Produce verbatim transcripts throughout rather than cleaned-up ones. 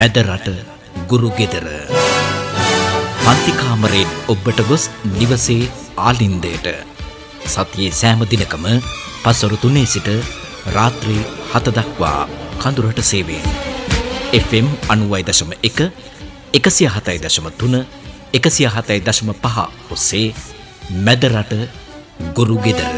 ඇද රට ගුරු ගෙදර පන්ති කාමරයෙන් ඔබට ගොස් නිවසේ ආලින්දයට සතියේ සෑම දිනකම පසරු තුනේ සිට රාත්‍රී හත දක්වා කඳුරට සේවයෙන් එෆ් එම් අනූවයි දශම එක එකසිය හතයි දශම තුන එකසිය හතයි දශම පහ ඔස්සේ මැද රට ගුරු ගෙදර.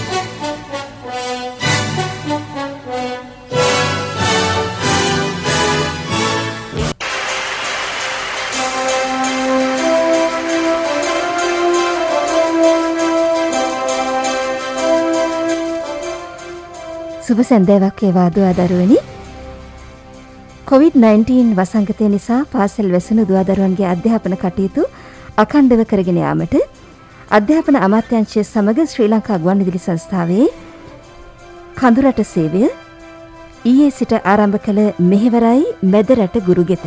සුබ සන්ධ්‍යාවක් වේවා දුවා දරුවනි. කොවිඩ් නයින්ටීන් වසංගතය නිසා පාසල් වැසුණු දුවා දරුවන්ගේ අධ්‍යාපන කටයුතු අඛණ්ඩව කරගෙන යාමට අධ්‍යාපන අමාත්‍යාංශය සමග ශ්‍රී ලංකා ගුවන්විදුලි සංස්ථාවේ කඳුරට සේවය ඊයේ සිට ආරම්භ කළ මෙහෙවරයි මැද රට ගුරු ගෙදර.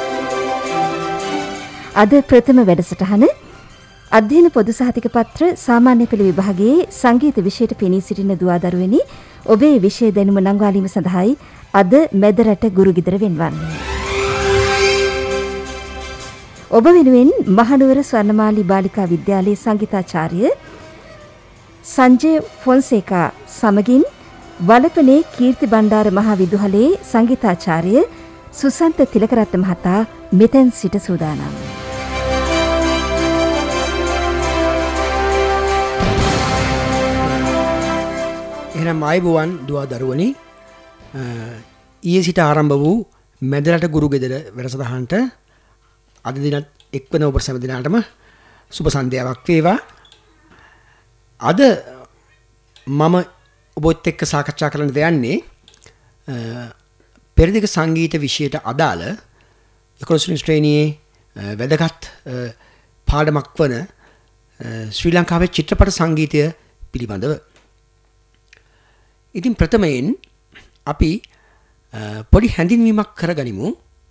අද ප්‍රථම වැඩසටහන අධ්‍යයන පොදු සහතික පත්‍ර සාමාන්‍ය පෙළ විභාගයේ සංගීත විෂයට පෙනී සිටින දුවා දරුවනි ඔබේ විෂය දැනුම නංවාලීම සඳහායි අද මැද රට ගුරු ගෙදර වෙන්වන්නේ. ඔබ වෙනුවෙන් මහනුවර ස්වර්ණමාලි බාලිකා විද්‍යාලයේ සංගීතාචාර්ය සංජය ෆොන්සේකා සමගින් වලපනේ කීර්ති බණ්ඩාර මහා විදුහලේ සංගීතාචාර්ය සුසන්ත තිලකරත්න මහතා මෙතෙන් සිට සූදානම්. එහෙනම් ආයුබෝවන් දුවා දරුවනි, ඊයේ සිට ආරම්භ වූ මැද රට ගුරු ගෙදර වැඩසටහනට අද දිනත් එක්වන ඔබ සෑම දිනකටම සුබ සන්ධ්‍යාවක් වේවා. අද මම ඔබත් එක්ක සාකච්ඡා කරන්න දෙන්නේ පෙරදිග සංගීත විෂයට අදාළ එකොළොස් වෙනි ශ්‍රේණියේ වැදගත් පාඩමක් වන ශ්‍රී ලංකාවේ චිත්‍රපට සංගීතය පිළිබඳව. ඉතින් ප්‍රථමයෙන් අපි පොඩි හැඳින්වීමක් කරගනිමු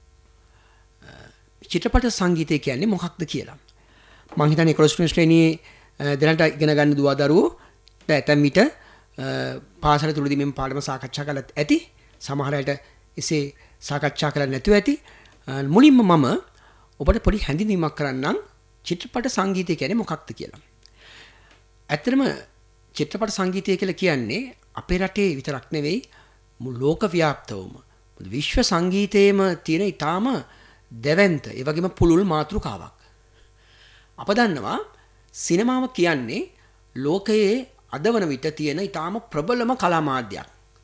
චිත්‍රපට සංගීතය කියන්නේ මොකක්ද කියලා. මම හිතන්නේ එකොළොස් වෙනි ශ්‍රේණියේ දැනට ඉගෙන ගන්න දුවා දරුවෝ ඇතැම් විට පාසල තුලදී මෙම පාඩම සාකච්ඡා කළත් ඇති. සමහර අයට එසේ සාකච්ඡා කරන්න නැතුව ඇති. මුලින්ම මම ඔබට පොඩි හැඳින්වීමක් කරන්නම් චිත්‍රපට සංගීතය කියන්නේ මොකක්ද කියලා. ඇත්තටම චිත්‍රපට සංගීතය කියලා කියන්නේ අපේ රටේ විතරක් නෙවෙයි මුළු ලෝක ව්‍යාප්තවම විශ්ව සංගීතයේම තියෙන ඊටාම දැවැන්ත ඒ වගේම පුළුල් මාතෘකාවක්. අප දන්නවා සිනමාව කියන්නේ ලෝකයේ අද වන විට තියෙන ඊටාම ප්‍රබලම කලා මාධ්‍යයක්.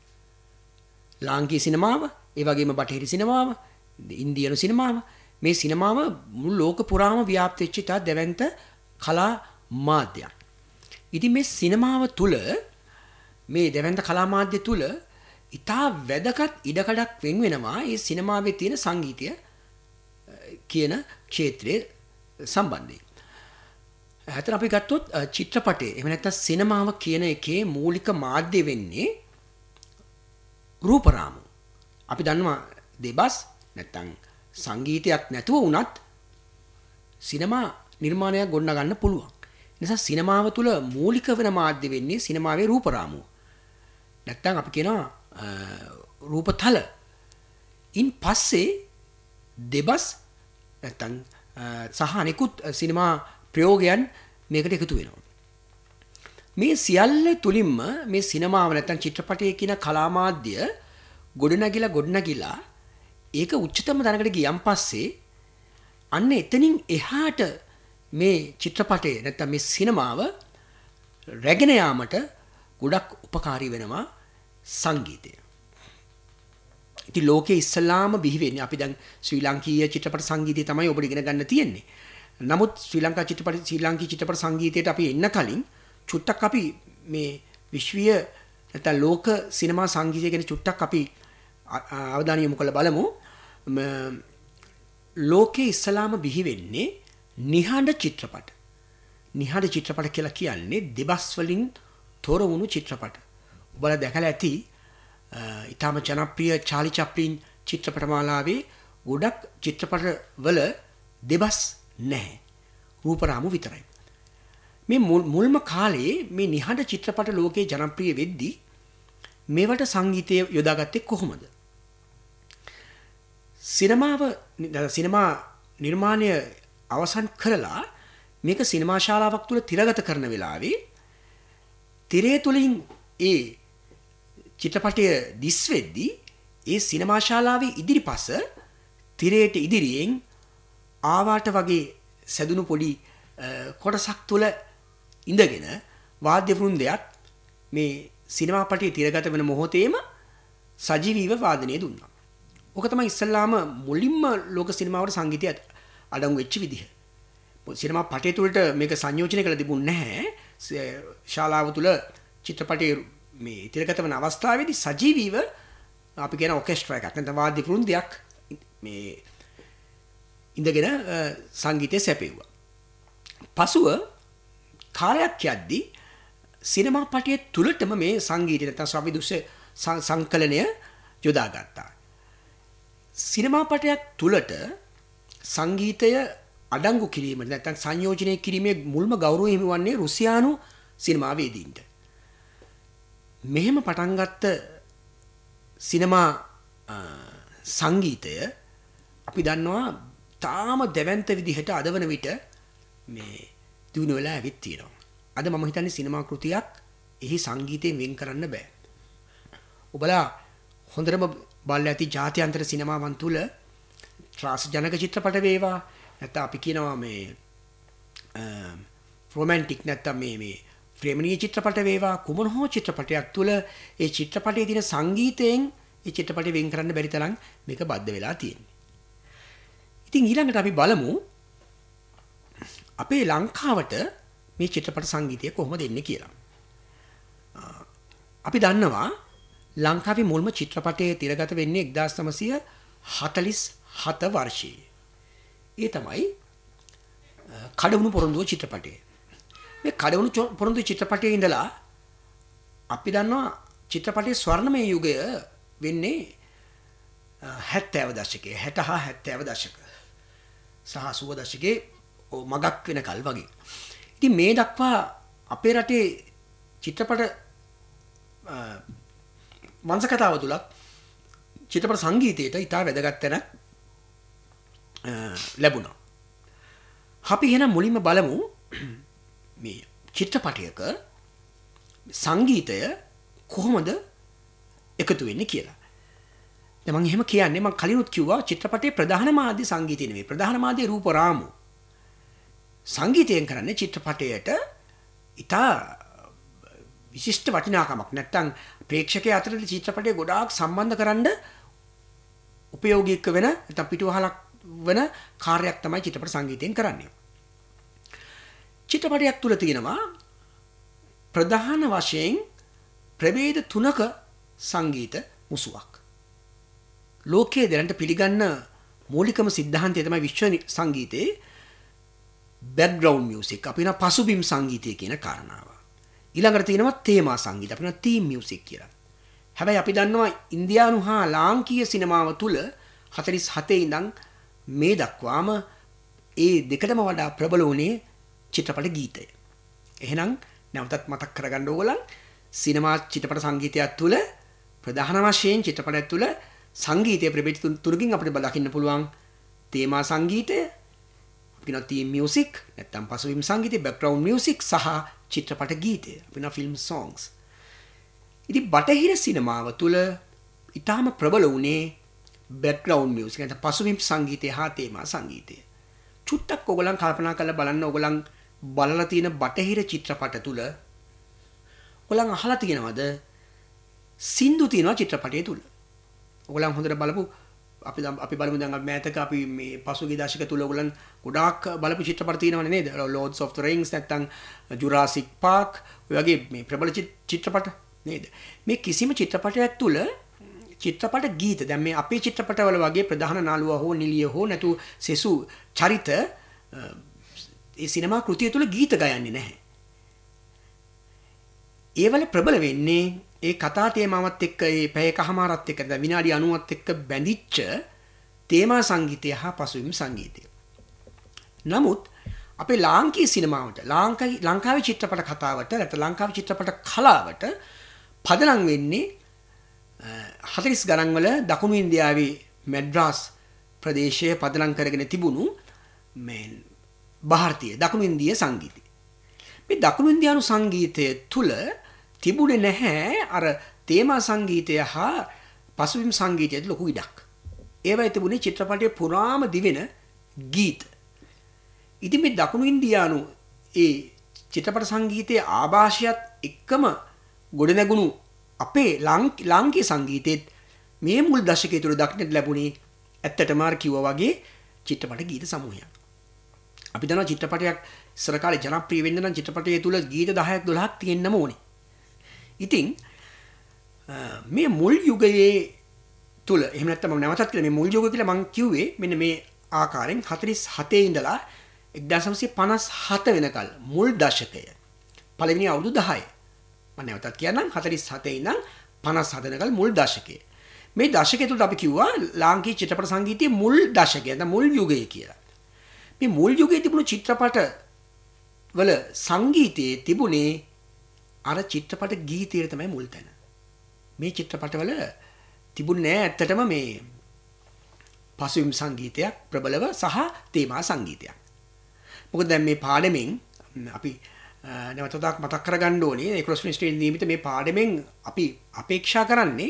ලාංකීය සිනමාව, ඒ වගේම බටහිර සිනමාව, ඉන්දියානු සිනමාව, මේ සිනමාව මුළු ලෝක පුරාම ව්‍යාප්ත වෙච්ච ඉතා දැවැන්ත කලා මාධ්‍යයක්. ඉතින් මේ සිනමාව තුල මේ දැවැන්ත කලා මාධ්‍ය තුල ඉතා වැදගත් ඉඩකඩක් වෙන් වෙනවා මේ සිනමාවේ තියෙන සංගීතය කියන ක්ෂේත්‍රයේ සම්බන්ධයෙන්. අතන අපි ගත්තොත් චිත්‍රපටයේ එහෙම නැත්නම් සිනමාව කියන එකේ මූලික මාධ්‍ය වෙන්නේ රූපරාමු. අපි දන්නවා දෙබස් නැත්නම් සංගීතයක් නැතුව වුණත් සිනමා නිර්මාණයක් ගොඩනගන්න පුළුවන්. නිසා සිනමාව තුළ මූලික වෙන මාධ්‍ය වෙන්නේ සිනමාවේ රූපරාමුව. නැත්තම් අපි කියනවා රූපතල. ඉන් පස්සේ දෙබස් නැත්තම් සහ අනිකුත් සිනමා ප්‍රයෝගයන් මේකට එකතු වෙනවා. මේ සියල්ල තුලින්ම මේ සිනමාව නැත්තම් චිත්‍රපටයේ කියන කලා මාධ්‍ය ගොඩනැගිලා ගොඩනැගිලා ඒක උච්චතම තැනකට ගියන් පස්සේ අන්න එතනින් එහාට මේ චිත්‍රපටයේ නැත්නම් මේ සිනමාව රැගෙන යාමට ගොඩක් උපකාරී වෙනවා සංගීතය. ඉතින් ලෝකයේ ඉස්සලාම බිහි වෙන්නේ අපි දැන් ශ්‍රී ලාංකීය චිත්‍රපට සංගීතය තමයි ඔබට ඉගෙන ගන්න තියෙන්නේ. නමුත් ශ්‍රී ලංකා චිත්‍රපට ශ්‍රී ලාංකීය චිත්‍රපට සංගීතයට අපි එන්න කලින් චුට්ටක් අපි මේ විශ්වීය නැත්නම් ලෝක සිනමා සංගීතය ගැන චුට්ටක් අපි අවධානය යොමු කරලා බලමු. ලෝකයේ ඉස්සලාම බිහි වෙන්නේ නිහඬ චිත්‍රපට. නිහඬ චිත්‍රපට කියලා කියන්නේ දෙබස් වලින් තොර වුණු චිත්‍රපට. ඔබලා දැකලා ඇති ඊටම ජනප්‍රිය චාලි චප්ලින් චිත්‍රපට මාලාවේ ගොඩක් චිත්‍රපට වල දෙබස් නැහැ. රූපරාමු විතරයි. මේ මුල්ම කාලේ මේ නිහඬ චිත්‍රපට ලෝකේ ජනප්‍රිය වෙද්දී මේවට සංගීතය යොදාගත්තේ කොහොමද? සිනමාව සිනමා නිර්මාණය අවසන් කරලා මේක සිනමා ශාලාවක් තුල තිරගත කරන වෙලාවේ තිරය තුලින් ඒ චිත්‍රපටය දිස් වෙද්දී ඒ සිනමා ශාලාවේ ඉදිරිපස තිරයට ඉදිරියෙන් ආවාට වගේ සැදුණු පොඩි කොටසක් තුල ඉඳගෙන වාද්‍ය වෘන්දයක් මේ සිනමා පටයේ තිරගත වෙන මොහොතේම සජීවීව වාදනය දුන්නා. ඕක තමයි ඉස්සල්ලාම මුලින්ම ලෝක සිනමාවට සංගීතය අඩංගු වෙච්ච විදිහ. සිනමා පටය තුලට මේක සංයෝජනය කළ තිබුණ නැහැ. ශාලාව තුල චිත්‍රපටයේ මේ තිරගත වෙන අවස්ථාවේදී සජීවීව අපි කියන ඔකෙස්ට්‍රා එකක් නැත්නම් වාද්‍ය වෘන්දයක් මේ ඉඳගෙන සංගීතය සැපෙව්වා. පසුව කාලයක් යද්දී සිනමා පටයේ තුලටම මේ සංගීතය නැත්නම් ශ්‍රව්‍ය සංකලනය යොදාගත්තා. සිනමා පටයක් තුලට සංගීතය අඩංගු කිරීම නැත්නම් සංයෝජනය කිරීමේ මුල්ම ගෞරවය හිමි වන්නේ රුසියානු සිනමාවේදීන්ට. මෙහෙම පටන් ගත්ත සිනමා සංගීතය අපි දන්නවා තාම දැවැන්ත විදිහට අද වන විට මේ දිනු වෙලා ඇවිත් තියෙනවා. අද මම හිතන්නේ සිනමා කෘතියක් එහි සංගීතයෙන් වෙන් කරන්න බෑ. ඔබලා හොඳටම බලලා ඇති ජාත්‍යන්තර සිනමාවන් තුල ත්‍රාසජනක චිත්‍රපට වේවා නැත්නම් අපි කියනවා මේ රොමැන්ටික් නැත්නම් මේ මේ ප්‍රේමණීය චිත්‍රපට වේවා කුමන හෝ චිත්‍රපටයක් තුල ඒ චිත්‍රපටයේ තියෙන සංගීතයෙන් ඒ චිත්‍රපටය වෙන් කරන්න බැරි තරම් මේක බද්ධ වෙලා තියෙනවා. ඉතින් ඊළඟට අපි බලමු අපේ ලංකාවට මේ චිත්‍රපට සංගීතය කොහොමද එන්නේ කියලා. අපි දන්නවා ලංකාවේ මුල්ම චිත්‍රපටයේ තිරගත වෙන්නේ එක්දාස් නවසිය හතළිස් හත වර්ෂයේ. ඒ තමයි කඩවුණු පොරොන්දුව චිත්‍රපටය. මේ කඩවුණු පොරොන්දුව චිත්‍රපටයේ ඉඳලා අපි දන්නවා චිත්‍රපටයේ ස්වර්ණමය යුගය වෙන්නේ හැත්තෑව දශකයේ හැට හා හැත්තෑව දශක සහ අසූව දශකයේ මගක් වෙනකල් වගේ. ඉතින් මේ දක්වා අපේ රටේ චිත්‍රපට වංශ කතාව තුලත් චිත්‍රපට සංගීතයට ඉතා වැදගත් තැනක් ලැබුණා. අපි එහෙනම් මුලින්ම බලමු මේ චිත්‍රපටයක සංගීතය කොහොමද එකතු වෙන්නේ කියලා. දැන් මම එහෙම කියන්නේ මම කලිනුත් කිව්වා චිත්‍රපටයේ ප්‍රධාන මාධ්‍ය සංගීතය නෙවෙයි ප්‍රධාන මාධ්‍ය රූප රාමු. සංගීතයෙන් කරන්නේ චිත්‍රපටයට ඉතා විශිෂ්ට වටිනාකමක් නැත්නම් ප්‍රේක්ෂකයා අතරට චිත්‍රපටය ගොඩාක් සම්බන්ධ කරන්න උපයෝගීක වෙන නැත්නම් පිටුවහලක් වෙන කාර්යයක් තමයි චිත්‍රපට සංගීතයෙන් කරන්නේ. චිත්‍රපටයක් තුල තියෙනවා ප්‍රධාන වශයෙන් ප්‍රභේද තුනක සංගීත මුසුවක්. ලෝකයේ දැනට පිළිගන්න මූලිකම સિદ્ધාන්තය තමයි විශ්ව සංගීතයේ බෑග්ග්‍රවුන්ඩ් මියුසික් අපි කියන පසුබිම් සංගීතය කියන කාරණාව. ඊළඟට තියෙනවා තේමා සංගීත අපි කියන තීම් මියුසික් කියලා. හැබැයි අපි දන්නවා ඉන්දියානු හා ලාංකීය සිනමාව තුල හතළිස් හතේ ඉඳන් මේ දක්වාම ඒ දෙකටම වඩා ප්‍රබල වුණේ චිත්‍රපට ගීතය. එහෙනම් නැවතත් මතක් කරගන්න ඕගොල්ලන් සිනමා චිත්‍රපට සංගීතයක් තුල ප්‍රධාන වශයෙන් චිත්‍රපටයක් තුල සංගීතයේ ප්‍රභේද තුනකින් අපිට බලකින්න පුළුවන් තේමා සංගීතය අපි කියන තීම් මියුසික් නැත්නම් පසුබිම් සංගීතය බෑග්ග්‍රවුන්ඩ් මියුසික් සහ චිත්‍රපට ගීතය අපි කියන ෆිල්ම් songs. ඉතින් බටහිර සිනමාව තුල ඊටාම ප්‍රබල වුණේ බෑග්ග්‍රවුන්ඩ් මියුසික් නැත්නම් පසුබිම් සංගීතය හා තේමා සංගීතය. චුට්ටක් ඔයගොල්ලන් කල්පනා කරලා බලන්න ඔයගොල්ලන් බලලා තියෙන බටහිර චිත්‍රපට තුල ඔයගොල්ලන් අහලා තියෙනවද සින්දු තියෙනවා චිත්‍රපටයේ තුල. ඔයගොල්ලන් හොඳට බලපු අපි අපි බලමු දැන් මෑතක අපි මේ පසුගිය දශක තුල ඔයගොල්ලන් ගොඩාක් බලපු චිත්‍රපට තියෙනවනේ නේද? Lords of the Rings නැත්නම් Jurassic Park ඔය වගේ මේ ප්‍රබල චිත්‍රපට නේද? මේ කිසිම චිත්‍රපටයක් තුල චිත්‍රපට ගීත දැන් මේ අපේ චිත්‍රපටවල වගේ ප්‍රධාන නාළුව හෝ නිලිය හෝ නැතු සෙසු චරිත ඒ සිනමා කෘතිය තුල ගීත ගයන්නේ නැහැ. ඒවල ප්‍රබල වෙන්නේ ඒ කතා තේමාවත් එක්ක ඒ පැය කහමාරත් එක්ක දැන් විනාඩි අනූවත් එක්ක බැඳිච්ච තේමා සංගීතය හා පසුබිම් සංගීතය. නමුත් අපේ ලාංකීය සිනමාවට ලාංකයි ලංකාවේ චිත්‍රපට කතාවට නැත්නම් ලංකාවේ චිත්‍රපට කලාවට පදනම් වෙන්නේ හතළිස් ගණන් වල දකුණු ඉන්දියාවේ මැඩ්‍රාස් ප්‍රදේශය පදනම් කරගෙන තිබුණු මේ ಭಾರತೀಯ දකුණු ඉන්දිය සංගීතය. මේ දකුණු ඉන්දියානු සංගීතය තුල තිබුණේ නැහැ අර තේමා සංගීතය හා පසුබිම් සංගීතයට ලොකු ඉඩක්. ඒවයි තිබුණේ චිත්‍රපටයේ පුරාම දිවෙන ගීත. ඉතින් මේ දකුණු ඉන්දියානු ඒ චිත්‍රපට සංගීතයේ ආభాෂයත් එක්කම ගොඩනැගුණු අපේ ලාංකීය සංගීතයේ මේ මුල් දශකයේ තුල දක්නට ලැබුණේ ඇත්තටම අර කිව්වා වගේ චිත්‍රපට ගීත සමූහයක්. අපි දන්නවා චිත්‍රපටයක් ඉස්සර කාලේ ජනප්‍රිය වෙන්න නම් චිත්‍රපටයේ තුල ගීත දහයක් දොළහක් තියෙන්නම ඕනේ. ඉතින් මේ මුල් යුගයේ තුල එහෙම නැත්නම් මම නැවතත් කියලා මේ මුල් යුගය කියලා මම කිව්වේ මෙන්න මේ ආකාරයෙන් හතළිස් හතේ ඉඳලා එක්දාස් නවසිය පනස් හත වෙනකල් මුල් දශකය පළවෙනි අවුරුදු දහය මම නැවතත් කියන්නම් හතළිස් හතේ ඉඳන් පනස් හත වෙනකල් මුල් දශකය මේ දශකය තුල අපි කිව්වා ලාංකීය චිත්‍රපට සංගීතයේ මුල් දශකය නැත්නම් මුල් යුගය කියලා. මේ මුල් යුගයේ තිබුණු චිත්‍රපට වල සංගීතයේ තිබුණේ අර චිත්‍රපට ගීතයේ තමයි මුල් තැන. මේ චිත්‍රපටවල තිබුණේ නැහැ ඇත්තටම මේ පසුබිම් සංගීතයක් ප්‍රබලව සහ තේමා සංගීතයක්. මොකද දැන් මේ පාඩමෙන් අපි නැවතත් මතක් කරගන්න ඕනේ ඒකොළොස් වෙනි ශ්‍රේණියේ නියමිත මේ පාඩමෙන් අපි අපේක්ෂා කරන්නේ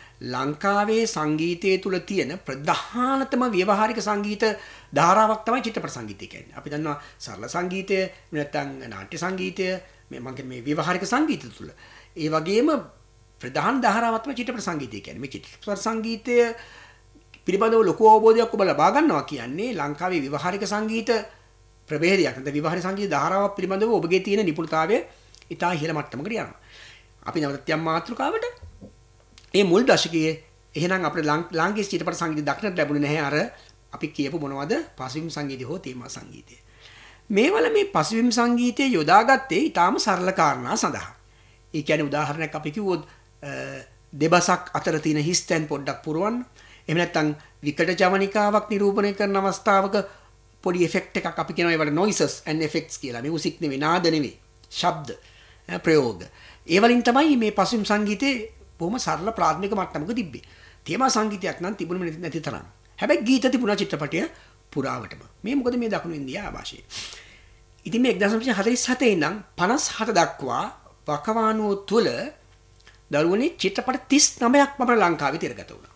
ලංකාවේ සංගීතය තුල තියෙන ප්‍රධානතම ව්‍යවහාරික සංගීත ධාරාවක් තමයි චිත්‍රපට සංගීතය කියන්නේ. අපි දන්නවා සරල සංගීතය නැත්නම් නාට්‍ය සංගීතය මේ මම මේ ව්‍යවහාරික සංගීතය තුල. ඒ වගේම ප්‍රධාන ධාරාවක් තමයි චිත්‍රපට සංගීතය කියන්නේ. මේ චිත්‍රපට සංගීතය පිළිබඳව ලොකු අවබෝධයක් ඔබ ලබා ගන්නවා කියන්නේ ලංකාවේ ව්‍යවහාරික සංගීත ප්‍රභේදයක් නැත්නම් ව්‍යවහාරික සංගීත ධාරාවක් පිළිබඳව ඔබගේ තියෙන නිපුණතාවය ඉතා ඉහළ මට්ටමකට යනවා. අපි නැවතත් යම් මාතෘකාවට මේ මුල් දශකයේ එහෙනම් අපේ ලාංකීය චිත්‍රපට සංගීතය දක්නට ලැබුණේ නැහැ අර අපි කියපු මොනවද පසුබිම් සංගීතය හෝ තේමා සංගීතය. මේවල මේ පසුබිම් සංගීතය යොදාගත්තේ ඊටාම සරල කාරණා සඳහා. ඒ කියන්නේ උදාහරණයක් අපි කිව්වොත් දෙබසක් අතර තියෙන හිස්තැන් පොඩ්ඩක් පුරවන්න. එහෙම නැත්නම් විකට ජවනිකාවක් නිරූපණය කරන අවස්ථාවක පොඩි ඉෆෙක්ට් එකක් අපි කියනවා ඒවට noises and effects කියලා. මියුසික් නෙවෙයි, නාද නෙවෙයි, ශබ්ද ප්‍රයෝග. ඒ වලින් තමයි මේ පසුබිම් සංගීතේ බොහොම සරල ප්‍රාථමික මට්ටමක තිබ්බේ. තේමා සංගීතයක් නම් තිබුණේ නැති තරම්. හැබැයි ගීත තිබුණා චිත්‍රපටය පුරාවටම. මේ මොකද මේ දකුණු ඉන්දියා ආభాෂයේ. ඉතින් මේ එක්දාස් නවසිය හතළිස් හතේ ඉඳන් පනස් හත දක්වා වකවානුව තුල දරුවනේ චිත්‍රපට තිස් නවයක් අපේ ලංකාවේ තිරගත වුණා.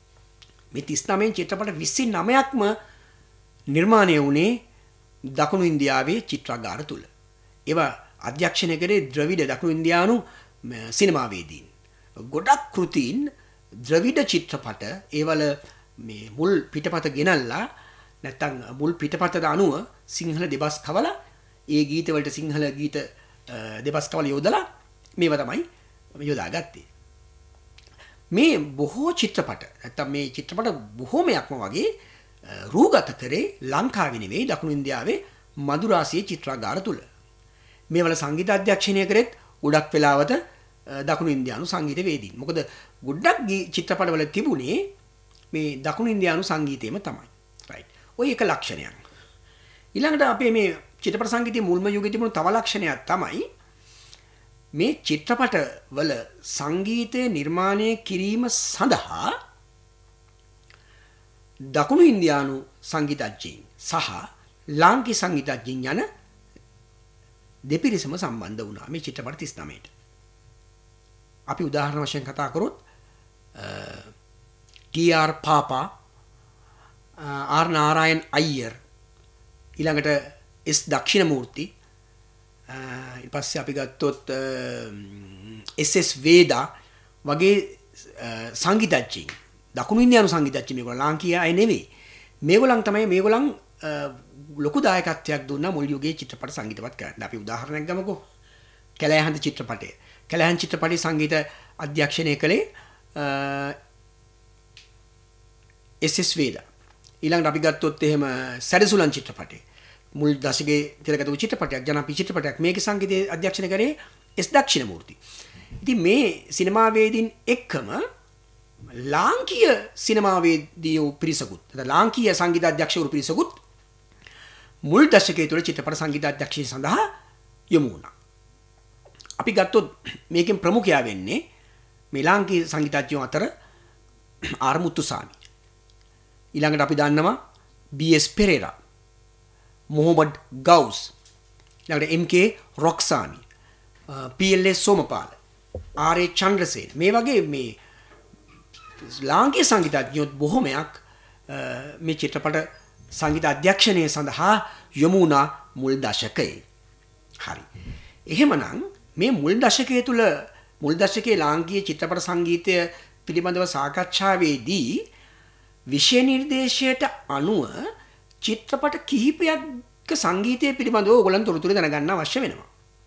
මේ තිස් නවයෙන් චිත්‍රපට විසි නවයක්ම නිර්මාණය වුණේ දකුණු ඉන්දියාවේ චිත්‍රාගාර තුල. ඒවා අධ්‍යක්ෂණය කරේ ද්‍රවිඩ දකුණු ඉන්දියානු සිනමාවේදීන්. ගොඩක් කෘතීන් ද්‍රවිඩ චිත්‍රපට ඒවල මේ මුල් පිටපත ගෙනල්ලා නැත්තම් මුල් පිටපතට අනුව සිංහල දෙබස් කවලා ඒ ගීත වලට සිංහල ගීත දෙබස් කවලා යොදලා මේවා තමයි යොදාගත්තේ. මේ බොහෝ චිත්‍රපට නැත්තම් මේ චිත්‍රපට බොහෝමයක්ම වගේ රූගත කරේ ලංකාවේ නෙවෙයි දකුණු ඉන්දියාවේ මදුරාසියේ චිත්‍රාගාර තුල. මේවල සංගීත අධ්‍යක්ෂණය කරෙත් ගොඩක් වෙලාවට දකුණු ඉන්දියානු සංගීත වේදීන්. මොකද ගොඩක් චිත්‍රපටවල තිබුණේ මේ දකුණු ඉන්දියානු සංගීතයම තමයි. රයිට්. ඔය එක ලක්ෂණයක්. ඊළඟට අපේ මේ චිත්‍රපට සංගීතයේ මුල්ම යුගයේ තිබුණු තව ලක්ෂණයක් තමයි මේ චිත්‍රපට වල සංගීතය නිර්මාණය කිරීම සඳහා දකුණු ඉන්දියානු සංගීතඥයින් සහ ලාංකීය සංගීතඥයින් යන දෙපිරිසම සම්බන්ධ වුණා මේ චිත්‍රපට තිස් නවයට. අපි උදාහරණ වශයෙන් කතා කරොත් T R Papa, R Narayan Iyer, ඊළඟට එස් දක්ෂිණමූර්ති, ඊට පස්සේ අපි ගත්තොත් එස් එස් වේදා වගේ සංගීතඥයින් දකුණු ඉන්දියානු සංගීතඥයින් මේගොල්ලෝ ලාංකීය අය නෙවෙයි. මේගොල්ලන් තමයි මේගොල්ලන් ලොකු දායකත්වයක් දුන්නා මුල් යුගයේ චිත්‍රපට සංගීතවත් කරන්න. අපි උදාහරණයක් ගමුකෝ. කැලෑහඳ චිත්‍රපටය. කැලෑහඳ චිත්‍රපටයේ සංගීත අධ්‍යක්ෂණය කළේ එස් එස් වේදා. ඊළඟට අපි ගත්තොත් එහෙම සැඩසුලන් චිත්‍රපටය. මුල් දශකයේ තිරගත වූ චිත්‍රපටයක්, ජනප්‍රිය චිත්‍රපටයක්. මේකේ සංගීතය අධ්‍යක්ෂණය කරේ එස් දක්ෂිණමූර්ති. ඉතින් මේ සිනමාවේදීන් එක්කම ලාංකීය සිනමාවේදීයෝ පිරිසකුත්, ලාංකීය සංගීත අධ්‍යක්ෂකවරු පිරිසකුත් මුල් දශකයේ තුල චිත්‍රපට සංගීත අධ්‍යක්ෂණය සඳහා යොමු වුණා. අපි ගත්තොත් මේකෙන් ප්‍රමුඛයා වෙන්නේ මේ ලාංකීය සංගීතඥයෝ අතර ආර් මුත්තුසාමි. ඊළඟට අපි දන්නවා බී එස් පෙරේරා, මොහොමඩ් ගවුස්, ඊළඟට M K Rocksamy, P L S Somapala, R A Chandrasena මේ වගේ මේ ලාංකීය සංගීතඥයෝ බොහොමයක් මේ චිත්‍රපට සංගීත අධ්‍යක්ෂණය සඳහා යොමු වුණා මුල් දශකයේ. හරි. එහෙමනම් මේ මුල් දශකයේ තුල මුල් දශකයේ ලාංකීය චිත්‍රපට සංගීතය පිළිබඳව සාකච්ඡාවේදී විෂය නිර්දේශයට අනුව චිත්‍රපට කිහිපයක සංගීතය පිළිබඳව ඕගොල්ලන් තොරතුරු දැනගන්න අවශ්‍ය වෙනවා.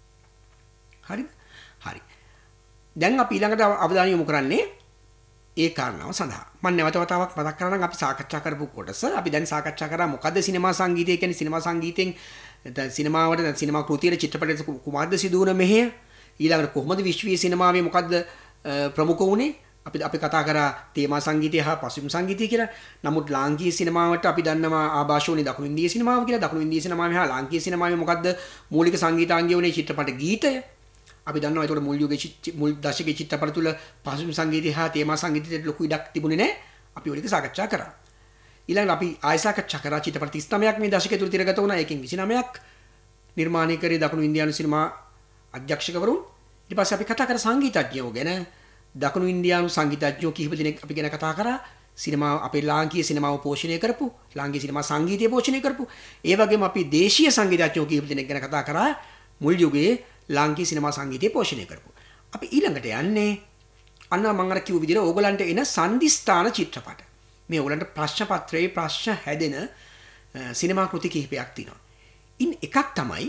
හරිද? හරි. දැන් අපි ඊළඟට අවධානය යොමු කරන්නේ ඒ කාරණාව සඳහා. මම නැවත වතාවක් මතක් කරනවා අපි සාකච්ඡා කරපු කොටස අපි දැන් සාකච්ඡා කරා මොකද්ද සිනමා සංගීතය කියන්නේ සිනමා සංගීතයෙන් දැන් සිනමාවට දැන් සිනමා කෘතියේ චිත්‍රපටයේ කුමාරද සිදු වුණ මෙහෙය ඊළඟට කොහොමද විශ්වීය සිනමාවේ මොකද්ද ප්‍රමුඛ වුණේ අපි අපි කතා කරා තේමා සංගීතය හා පසුබිම් සංගීතය කියලා. නමුත් ලාංකීය සිනමාවට අපි දන්නවා ආభాෂෝනේ දකුණු ඉන්දිය සිනමාව කියලා. දකුණු ඉන්දිය සිනමාවේ හා ලාංකීය සිනමාවේ මොකද්ද මූලික සංගීතාංගය වුණේ චිත්‍රපට ගීතය. අපි දන්නවා ඒතකොට මුල් යුගයේ මුල් දශකයේ චිත්‍රපට තුල පසුබිම් සංගීතය හා තේමා සංගීතයට ලොකු ඉඩක් තිබුණේ නැහැ. අපි ඔය ටික සාකච්ඡා කරා. ඊළඟට අපි ආය සාකච්ඡා කරා චිත්‍රපට තිස් නවයක් මේ දශකයේ තුල තිරගත වුණා. ඒකෙන් විසි නවයක් නිර්මාණය කරේ දකුණු ඉන්දියානු සිනමා අධ්‍යක්ෂකවරුන්. ඊට පස්සේ අපි කතා කරා සංගීතඥයෝ ගැන. දකුණු ඉන්දියානු සංගීතඥයෝ කිහිප දෙනෙක් අපි ගැන කතා කරා. සිනමාව අපේ ලාංකීය සිනමාව පෝෂණය කරපු, ලාංකීය සිනමා සංගීතය පෝෂණය කරපු. ඒ වගේම අපි දේශීය සංගීතඥයෝ කිහිප දෙනෙක් ගැන කතා කරා. මුල් යුගයේ ලාංකීය සිනමා සංගීතය පෝෂණය කරපු. අපි ඊළඟට යන්නේ අන්න මම අර කිව්ව විදිහට ඕගලන්ට එන සන්දිස්ථාන චිත්‍රපට. මේ ඕගලන්ට ප්‍රශ්න පත්‍රයේ ප්‍රශ්න හැදෙන සිනමා කෘති කිහිපයක් තියෙනවා. ඉන් එකක් තමයි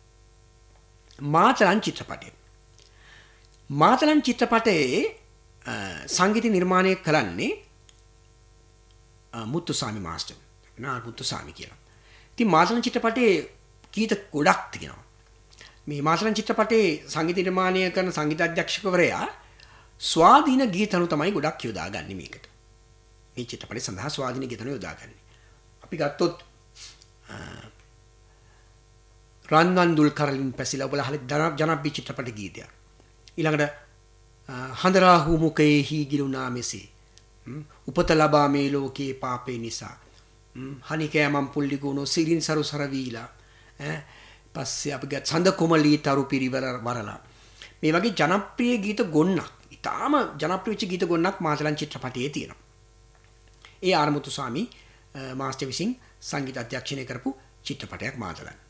මාතලන් චිත්‍රපටය. මාතලන් චිත්‍රපටයේ සංගීත නිර්මාණය කරන්නේ මුත්තුසාමි මාස්ටර්. නා මුත්තුසාමි කියලා. ඉතින් මාතලන් චිත්‍රපටයේ ගීත ගොඩක් තියෙනවා. මේ මාතලන් චිත්‍රපටයේ සංගීත නිර්මාණය කරන සංගීත අධ්‍යක්ෂකවරයා ස්වාධීන ගීතණු තමයි ගොඩක් යොදාගන්නේ මේකට. මේ චිත්‍රපටය සඳහා ස්වාධීන ගීතණු යොදාගන්නේ. අපි ගත්තොත් රන්වන් දුල් කරලින් පැසිලා ඔබලා අහලා ජනප්‍රිය චිත්‍රපට ගීතයක්. ඊළඟට හඳරාහු මුකේ හීගිලුණා මෙසේ. උපත ලබා මේ ලෝකේ පාපේ නිසා. හනිකෑමම් පුල්ලි ගුණෝ සිරින් සරු සරවීලා. ඈ පස්සේ අපි ගත් සඳ කොමලී තරු පිරිවර වරලා. මේ වගේ ජනප්‍රිය ගීත ගොන්නක්. ඊටාම ජනප්‍රිය වෙච්ච ගීත ගොන්නක් මාතලන් චිත්‍රපටයේ තියෙනවා. ඒ ආරමුතුසාමි මාස්ටර් විසින් සංගීත අධ්‍යක්ෂණය කරපු චිත්‍රපටයක් මාතලන්.